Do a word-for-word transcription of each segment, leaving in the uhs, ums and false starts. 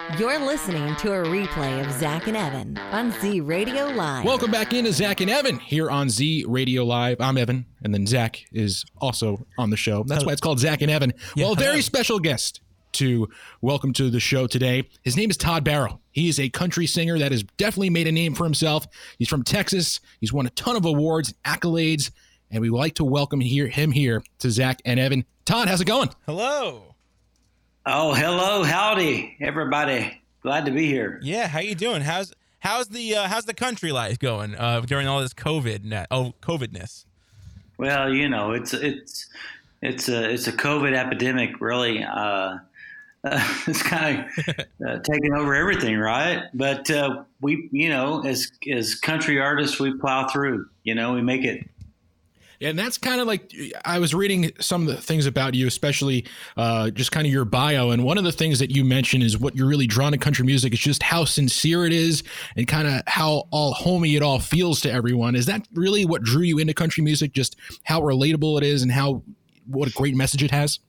You're listening to a replay of Zach and Evan on Z Radio Live. Welcome back into Zach and Evan here on Z Radio Live. I'm Evan, and then Zach is also on the show. That's why it's called Zach and Evan. Yeah, well, a very hello. special guest to welcome to the show today. His name is Todd Barrow. He is a country singer that has definitely made a name for himself. He's from Texas. He's won a ton of awards, accolades, and we would like to welcome here, him here to Zach and Evan. Todd, how's it going? Hello. Oh, hello, howdy, everybody. Glad to be here. Yeah, how you doing? How's how's the uh, how's the country life going uh, during all this COVID net, oh COVIDness? Well, you know, it's it's it's a it's a COVID epidemic, really. Uh, uh, it's kind of uh, taking over everything, right? But uh, we, you know, as as country artists, we plow through. You know, we make it. And that's kind of like, I was reading some of the things about you, especially uh, just kind of your bio. And one of the things that you mentioned is what you're really drawn to country music is just how sincere it is and kind of how all homey it all feels to everyone. Is that really what drew you into country music? Just how relatable it is and how, what a great message it has?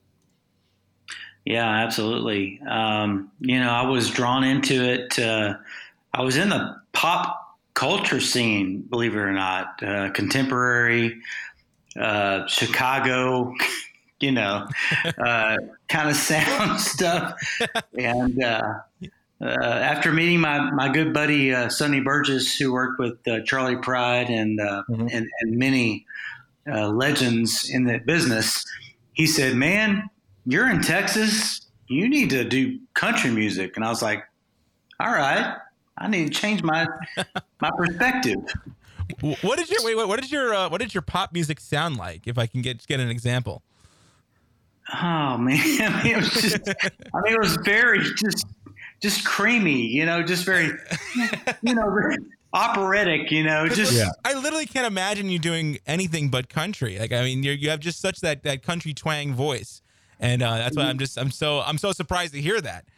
Yeah, absolutely. Um, you know, I was drawn into it. Uh, I was in the pop culture scene, believe it or not, uh, contemporary, uh, Chicago, you know, uh, kind of sound stuff. And uh, uh, after meeting my, my good buddy, uh, Sonny Burgess, who worked with uh, Charlie Pride and, uh, mm-hmm. and, and many uh, legends in the business, he said, man, you're in Texas. You need to do country music. And I was like, all right, I need to change my my perspective. What did your wait? What did your uh, what did your pop music sound like? If I can get get an example. Oh man, I mean, it was just. I mean, it was very just just creamy. You know, just very, you know, very operatic. You know, just. Yeah. I literally can't imagine you doing anything but country. Like, I mean, you you have just such that that country twang voice, and uh, that's why I'm just I'm so I'm so surprised to hear that.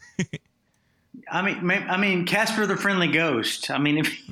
I mean, I mean, Casper the Friendly Ghost. I mean, if,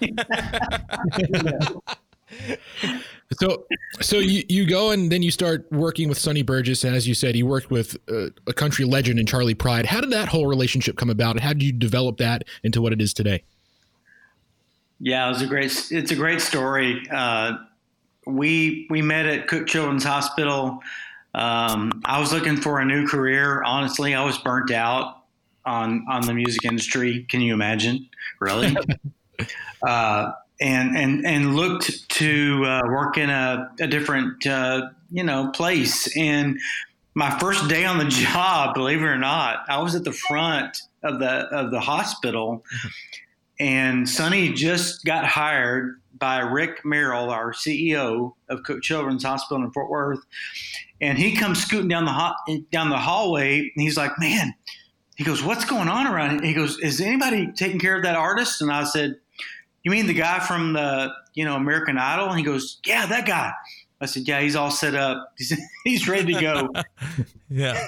so, so you, you go and then you start working with Sonny Burgess, and as you said, he worked with uh, a country legend in Charlie Pride. How did that whole relationship come about, and how did you develop that into what it is today? Yeah, it was a great. It's a great story. Uh, we we met at Cook Children's Hospital. Um, I was looking for a new career. Honestly, I was burnt out on on the music industry. Can you imagine? Really? uh, and and and looked to uh, work in a, a different uh, you know place. And my first day on the job, believe it or not, I was at the front of the of the hospital, and Sonny just got hired by Rick Merrill, our C E O of Cook Children's Hospital in Fort Worth, and he comes scooting down the ho- down the hallway, and he's like, "Man." He goes, what's going on around here? He goes, is anybody taking care of that artist? And I said, you mean the guy from the, you know, American Idol? And he goes, yeah, that guy. I said, yeah, he's all set up. He's, he's ready to go. Yeah.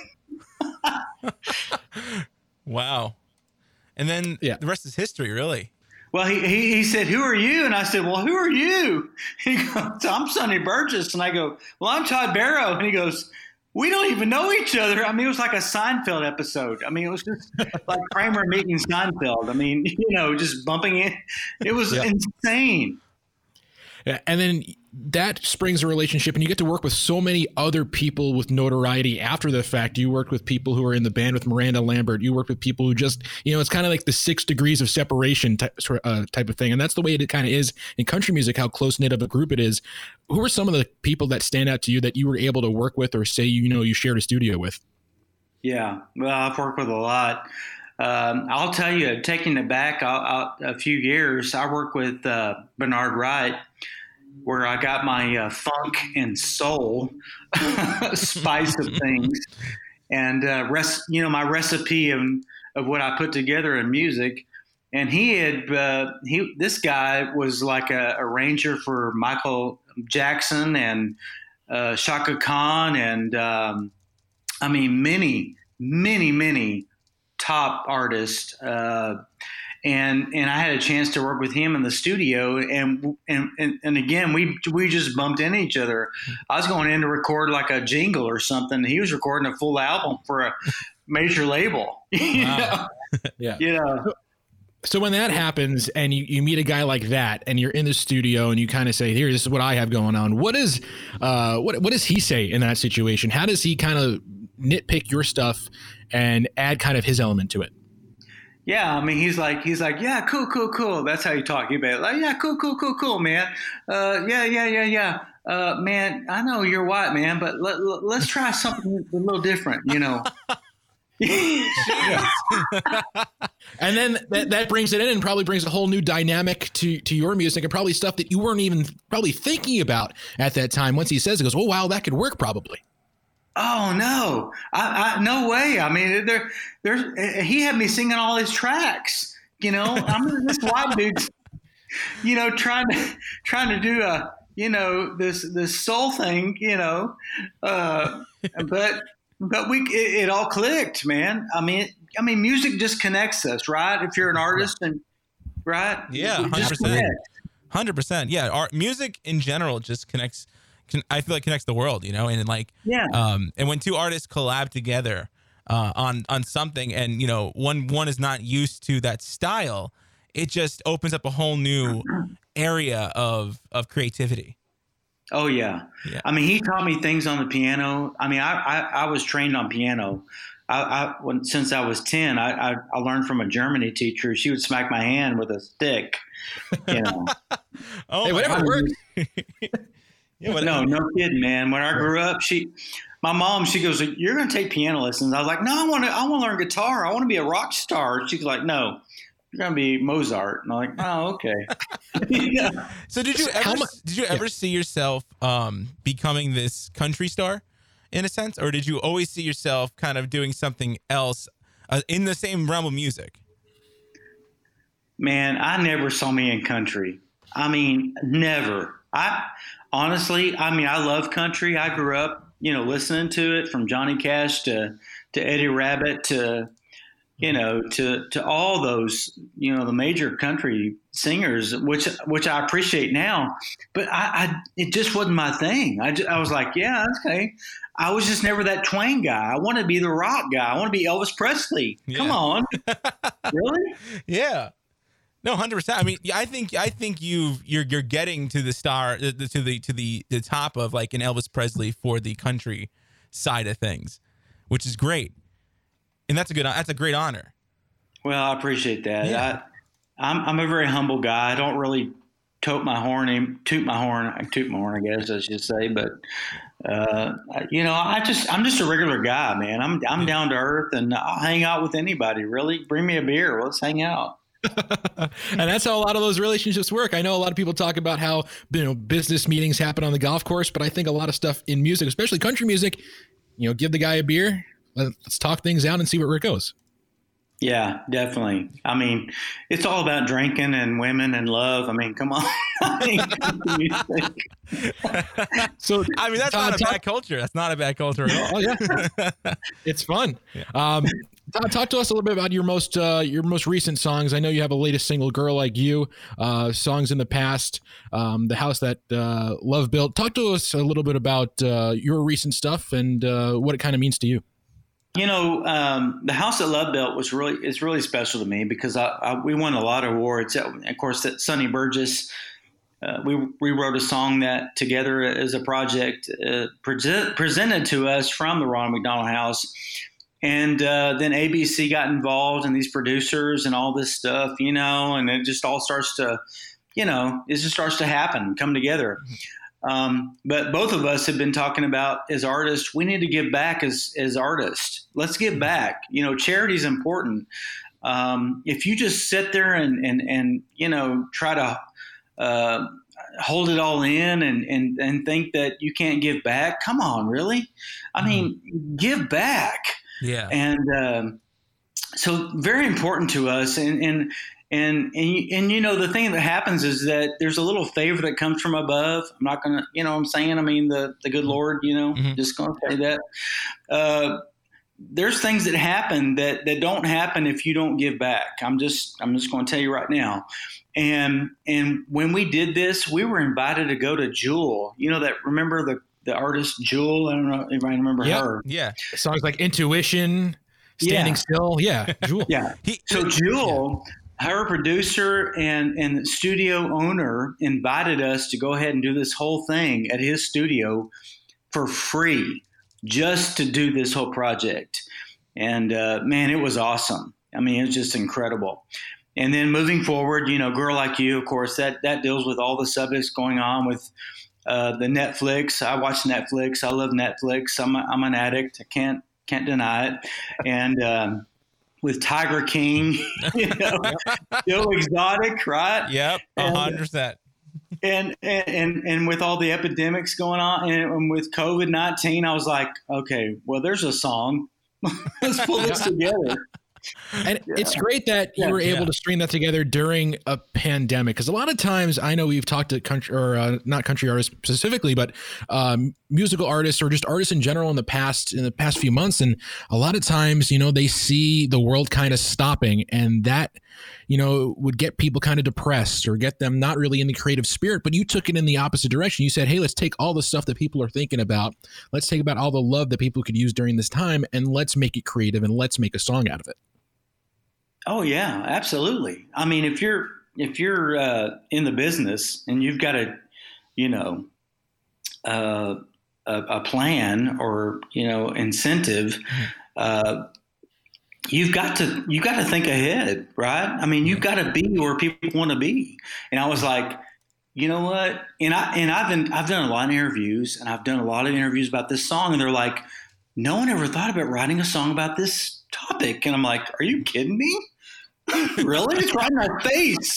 Wow. And then yeah. the rest is history, really. Well, he, he he said, who are you? And I said, well, who are you? He goes, I'm Sonny Burgess. And I go, well, I'm Todd Barrow. And he goes, we don't even know each other. I mean, it was like a Seinfeld episode. I mean, it was just like Kramer meeting Seinfeld. I mean, you know, just bumping in. It was yeah. insane. Yeah, and then that springs a relationship, and you get to work with so many other people with notoriety after the fact. You worked with people who are in the band with Miranda Lambert. You worked with people who just, you know, it's kind of like the six degrees of separation type, uh, type of thing. And that's the way it kind of is in country music, how close-knit of a group it is. Who are some of the people that stand out to you that you were able to work with or say, you know, you shared a studio with? Yeah, well, I've worked with a lot. Um, I'll tell you, taking it back I'll, I'll, a few years, I worked with uh, Bernard Wright, where I got my uh, funk and soul spice of things, and uh, rest, you know, my recipe of of what I put together in music. And he had uh, he this guy was like a arranger for Michael Jackson and uh, Shaka Khan, and um, I mean many, many, many top artists. Uh, And and I had a chance to work with him in the studio, and and and, and again we we just bumped into each other. I was going in to record like a jingle or something. He was recording a full album for a major label. You Wow. know? Yeah. You know? So when that happens and you, you meet a guy like that and you're in the studio and you kind of say, here, this is what I have going on. What is, uh, what, what does he say in that situation? How does he kind of nitpick your stuff and add kind of his element to it? Yeah, I mean, he's like, he's like, yeah, cool, cool, cool. That's how you talk. You be like, yeah, cool, cool, cool, cool, man. Uh, yeah, yeah, yeah, yeah. Uh, man, I know you're white, man, but let, let, let's try something a little different, you know. And then that, that brings it in and probably brings a whole new dynamic to, to your music and probably stuff that you weren't even probably thinking about at that time. Once he says it, goes, oh, wow, that could work probably. Oh no, I, I no way. I mean, there, there's, he had me singing all his tracks, you know, I'm this white dude, you know, trying to, trying to do a, you know, this, this soul thing, you know, uh, but, but we, it, it all clicked, man. I mean, I mean, music just connects us, right? If you're an artist and right. Yeah. It hundred just percent. connects. Hundred percent. Yeah. Art, music in general just connects. Can, I feel like connects the world, you know, and like, Yeah. um, and when two artists collab together, uh, on, on something and, you know, one, one is not used to that style, it just opens up a whole new area of, of creativity. Oh yeah. Yeah. I mean, he taught me things on the piano. I mean, I, I, I was trained on piano. I, I when, since I was ten, I, I, I learned from a Germany teacher. She would smack my hand with a stick, you know. Oh, Hey, my whatever God. works. Yeah, what- No, no kidding, man. When I grew up, she, my mom, she goes, "You're going to take piano lessons." I was like, "No, I want to. I want to learn guitar. I want to be a rock star." She's like, "No, you're going to be Mozart." And I'm like, "Oh, okay." Yeah. So did you ever How mu- did you ever see yourself um, becoming this country star, in a sense, or did you always see yourself kind of doing something else uh, in the same realm of music? Man, I never saw me in country. I mean, never. I honestly, I mean, I love country. I grew up, you know, listening to it from Johnny Cash to to Eddie Rabbitt to, you know, to to all those, you know, the major country singers, which which I appreciate now. But I, I it just wasn't my thing. I, just, I was like, yeah, okay. I was just never that twang guy. I want to be the rock guy. I want to be Elvis Presley. Come Yeah. on, really? Yeah. No, hundred percent. I mean, yeah, I think I think you you're you're getting to the star to the to the to the, the top of like an Elvis Presley for the country side of things, which is great, and that's a good that's a great honor. Well, I appreciate that. Yeah. I, I'm I'm a very humble guy. I don't really tote my horn, toot my horn. I toot my horn, I guess I should say. But uh, you know, I just I'm just a regular guy, man. I'm I'm down to earth, and I'll hang out with anybody. Really, bring me a beer. Let's hang out. And that's how a lot of those relationships work. I know a lot of people talk about how, you know, business meetings happen on the golf course, but I think a lot of stuff in music, especially country music, you know, give the guy a beer, let's talk things out and see where it goes. Yeah, definitely. I mean, it's all about drinking and women and love. I mean, come on. I mean, So I mean, that's Todd, not a talk- bad culture. That's not a bad culture at all. Oh yeah, it's fun. Um, Todd, talk to us a little bit about your most uh, your most recent songs. I know you have a latest single, "Girl Like You," uh, songs in the past, um, "The House That uh, Love Built." Talk to us a little bit about uh, your recent stuff and uh, what it kind of means to you. You know, um, the House that Love Built was really is really special to me because I, I, we won a lot of awards. Of course, that Sonny Burgess, uh, we we wrote a song that together as a project uh, pre- presented to us from the Ronald McDonald House, and uh, then A B C got involved and these producers and all this stuff, you know, and it just all starts to, you know, it just starts to happen, come together. Um, but both of us have been talking about as artists, we need to give back as, as artists. Let's give back. You know, charity is important. Um, if you just sit there and, and, and, you know, try to, uh, hold it all in and, and, and think that you can't give back. Come on, really? I mean, mm-hmm. give back. Yeah. And, um, so very important to us. And, and, And, and, and, you know, the thing that happens is that there's a little favor that comes from above. I'm not going to, you know what I'm saying? I mean, the, the good Lord, you know, Mm-hmm. just going to say that. Uh, there's things that happen that, that don't happen if you don't give back. I'm just, I'm just going to tell you right now. And, and when we did this, we were invited to go to Jewel. You know that, remember the, the artist Jewel? I don't know if I remember Yep. her. Yeah. Songs like "Intuition." Standing Yeah. Still. Yeah, Jewel. Yeah. He- So Jewel, her producer and and studio owner, invited us to go ahead and do this whole thing at his studio for free, just to do this whole project. And uh, man, it was awesome. I mean, it was just incredible. And then moving forward, you know, Girl Like You, of course, that that deals with all the subjects going on with uh, the Netflix. I watch Netflix. I love Netflix. I'm a, I'm an addict. I can't can't deny it. And um, with Tiger King, you know, Joe Exotic, right? Yep, a hundred percent. And, and and with all the epidemics going on, and with COVID nineteen, I was like, okay, well, there's a song. Let's pull this together. And it's great that you Yeah. were able Yeah. to string that together during a pandemic, because a lot of times I know we've talked to country or uh, not country artists specifically, but um, musical artists or just artists in general in the past in the past few months, and a lot of times, you know, they see the world kind of stopping, and that, you know, would get people kind of depressed or get them not really in the creative spirit. But you took it in the opposite direction. You said, hey, let's take all the stuff that people are thinking about, let's take about all the love that people could use during this time, and let's make it creative and let's make a song out of it. Oh yeah, absolutely. I mean, if you're if you're uh, in the business and you've got a, you know, uh, a, a plan or you know incentive, uh, you've got to you got to think ahead, right? I mean, you've got to be where people want to be. And I was like, you know what? And I and I've been I've done a lot of interviews and I've done a lot of interviews about this song, and they're like, no one ever thought about writing a song about this topic. And I'm like, are you kidding me? Really? It's right in my face.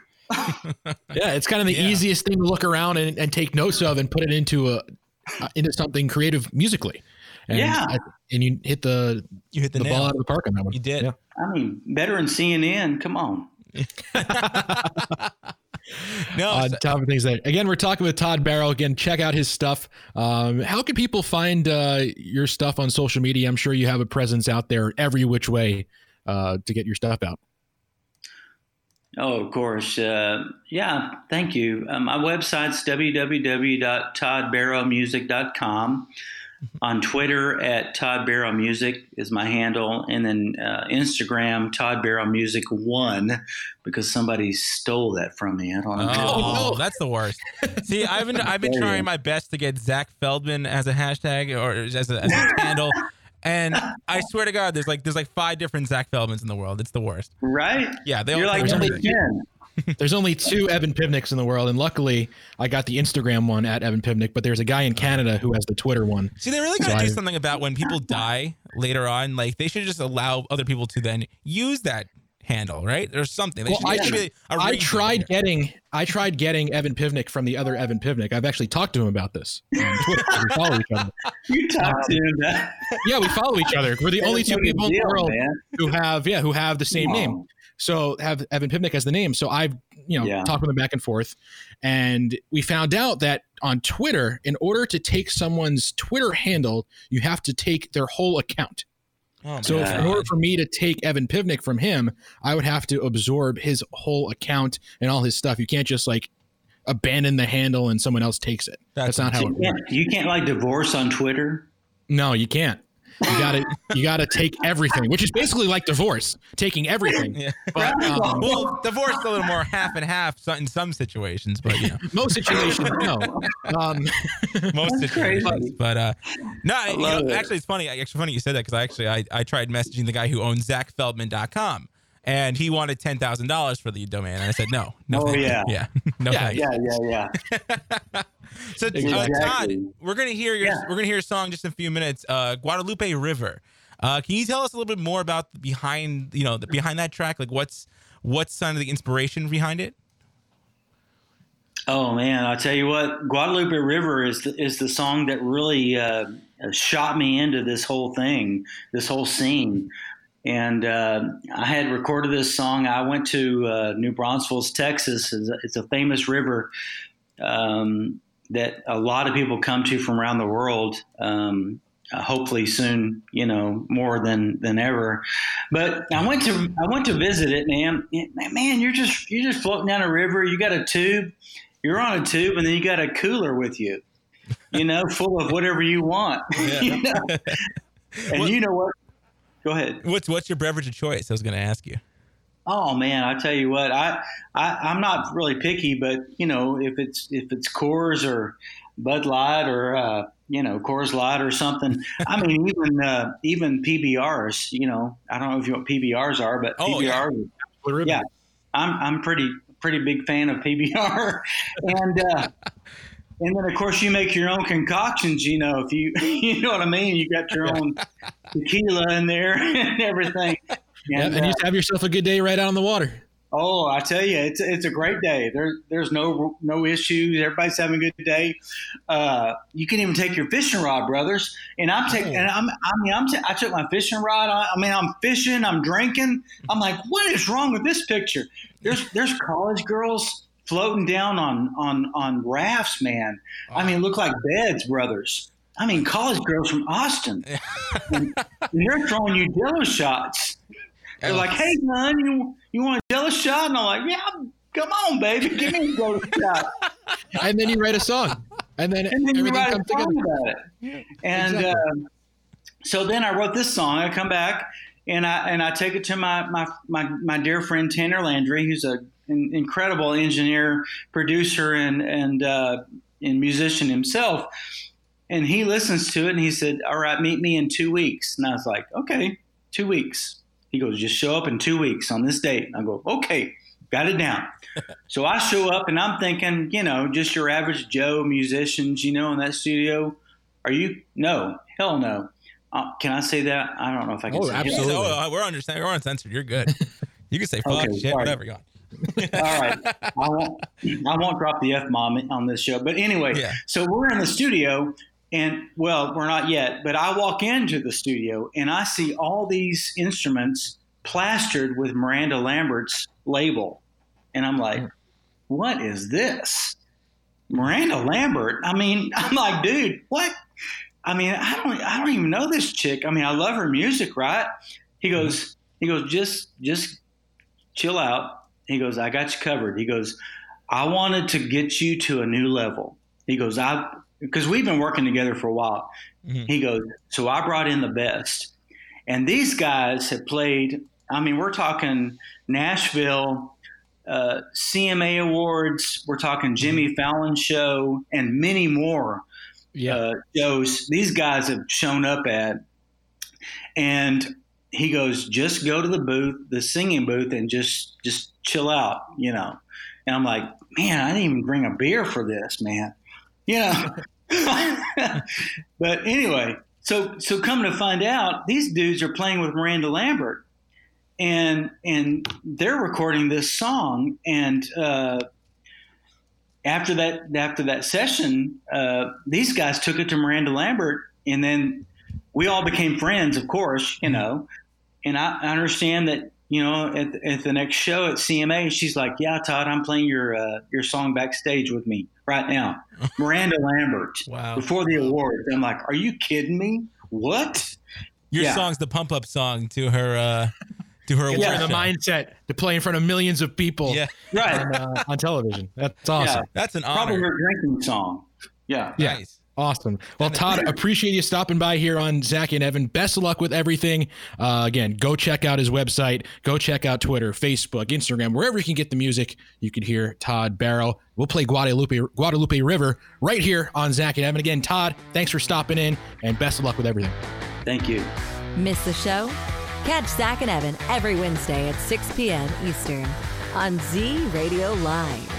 Yeah, it's kind of the Yeah. easiest thing to look around and, and take notes of and put it into a uh, into something creative musically. And Yeah. I, and you hit the You hit the, the, nail. ball out of the park on that one. You did. Yeah. I mean, better than C N N. Come on. No, On so- top of things there. Again, we're talking with Todd Barrow. Again, check out his stuff. Um, how can people find uh, your stuff on social media? I'm sure you have a presence out there every which way uh, to get your stuff out. Oh, of course. Uh, yeah, thank you. Uh, my website's w w w dot todd barrow music dot com. On Twitter, at Todd Barrow Music is my handle. And then uh, Instagram, Todd Barrow Music one, because somebody stole that from me. I don't know. Oh, that's the worst. See, I've been I've been There you trying go. my best to get Zach Feldman as a hashtag or as a, as a handle, and I swear to God, there's like there's like five different Zach Feldmans in the world. It's the worst. Right? Yeah, they all You're like think number they're- ten. There's only two Evan Pivniks in the world, and luckily I got the Instagram one at Evan Pivnik, but there's a guy in Canada who has the Twitter one. See, they really got to So do I- something about when people die later on. Like they should just allow other people to then use that handle, right? Or something. They Well, should, I there should be a I reason tried here. getting I tried getting Evan Pivnik from the other Evan Pivnik. I've actually talked to him about this on Twitter. We follow each other. You talked to him. That. Yeah, we follow each other. We're the only two That's no people in big the deal, world man. who have yeah who have the same Come name. on. So have Evan Pivnik as the name. So I've you know Yeah. talked with him back and forth, and we found out that on Twitter, in order to take someone's Twitter handle, you have to take their whole account. Oh, my So if, God. in order for me to take Evan Pivnik from him, I would have to absorb his whole account and all his stuff. You can't just like abandon the handle and someone else takes it. That's, That's not how You it works. can't, you can't like divorce on Twitter. No, you can't. You gotta you gotta take everything, which is basically like divorce, taking everything. Yeah. But um, Well, divorce is a little more half and half so- in some situations, but you know, most situations, no. Um, most That's situations. crazy. But uh, no, I, you love know, it. actually, it's funny. Actually, funny you said that because I actually I, I tried messaging the guy who owns Zach Feldman dot com, and he wanted ten thousand dollars for the domain, and I said no, no, Oh, thank you. yeah. yeah, no, Yeah, thank you. Yeah, yeah, yeah. So, uh, Exactly. Todd, we're gonna hear your Yeah. we're gonna hear your song just in a few minutes. Uh, Guadalupe River. Uh, can you tell us a little bit more about the behind you know the behind that track? Like, what's what's some of the inspiration behind it? Oh man, I tell you what, Guadalupe River is the, is the song that really uh, shot me into this whole thing, this whole scene. And uh, I had recorded this song. I went to uh, New Braunfels, Texas. It's a, it's a famous river um, that a lot of people come to from around the world. Um, uh, hopefully soon, you know, more than than ever. But I went to I went to visit it, man. Man, you're just you're just floating down a river. You got a tube. You're on a tube, and then you got a cooler with you, you know, full of whatever you want. Yeah. You know? And Well- you know what? Go ahead. What's what's your beverage of choice? I was going to ask you. Oh man, I tell you what, I, I I'm not really picky, but you know, if it's if it's Coors or Bud Light or uh, you know Coors Light or something. I mean, even uh, even P B Rs. You know, I don't know if you know what P B Rs are, but oh, P B Rs. Yeah, yeah, I'm I'm pretty pretty big fan of P B R, and uh, and then of course you make your own concoctions. You know, if you you know what I mean, you got your own tequila in there and everything. And, yeah, and you uh, have yourself a good day right out on the water. Oh, I tell you, it's it's a great day. There, there's no no issues. Everybody's having a good day. Uh, you can even take your fishing rod, brothers. And I'm taking, and I'm, I mean, I'm t- I took my fishing rod. I, I mean, I'm fishing, I'm drinking. I'm like, what is wrong with this picture? There's there's college girls floating down on on on rafts, man. I mean, look like beds, brothers. I mean, college girls from Austin. and, and they're throwing you jello shots. They're like, hey, son, you you want a jello shot? And I'm like, yeah, come on, baby, give me a jello shot. And then you write a song. And then, and then everything you write comes a song together. about it. Yeah, and exactly. uh, so then I wrote this song. I come back and I and I take it to my my my, my dear friend Tanner Landry, who's a, an incredible engineer, producer, and and uh, and musician himself. And he listens to it and he said, all right, meet me in two weeks. And I was like, okay, two weeks. He goes, just show up in two weeks on this date. I go, okay, got it down. So I show up and I'm thinking, you know, just your average Joe musicians, you know, in that studio. Are you? No, hell no. Uh, can I say that? I don't know if I can oh, say absolutely. No, uh, we're understanding. We're uncensored. You're good. You can say fuck, Okay, shit, sorry. whatever you want. All right. I won't, I won't drop the F-bomb on this show. But anyway, Yeah. So we're in the studio. And, well, we're not yet, but I walk into the studio and I see all these instruments plastered with Miranda Lambert's label. And I'm like, what is this? Miranda Lambert? I mean, I'm like, dude, what? I mean, I don't I don't even know this chick. I mean, I love her music, right? He goes, he goes, just just chill out. He goes, I got you covered. He goes, I wanted to get you to a new level. He goes, I because we've been working together for a while. Mm-hmm. He goes, so I brought in the best. And these guys have played, I mean, we're talking Nashville, uh, C M A Awards, we're talking Jimmy Fallon Show, and many more yeah. uh, shows these guys have shown up at. And he goes, just go to the booth, the singing booth, and just just chill out, you know. And I'm like, man, I didn't even bring a beer for this, man. You know, but anyway, so so come to find out, these dudes are playing with Miranda Lambert, and and they're recording this song. And uh, after that after that session, uh, these guys took it to Miranda Lambert, and then we all became friends, of course, you know. And I, I understand that. You know, at, at the next show at C M A, she's like, yeah, Todd, I'm playing your uh, your song backstage with me right now. Miranda Lambert. Wow. Before the awards. I'm like, are you kidding me? What? Your yeah. song's the pump up song to her uh, to her award yeah. show. The mindset to play in front of millions of people yeah. right. on, uh, on television. That's awesome. Yeah. That's an Probably honor. her drinking song. Yeah. Yeah. Nice. Awesome. Well, Todd, appreciate you stopping by here on Zach and Evan. Best of luck with everything. Uh, again, go check out his website. Go check out Twitter, Facebook, Instagram, wherever you can get the music. You can hear Todd Barrow. We'll play Guadalupe Guadalupe River right here on Zach and Evan. Again, Todd, thanks for stopping in, and best of luck with everything. Thank you. Miss the show? Catch Zach and Evan every Wednesday at six p.m. Eastern on Z Radio Live.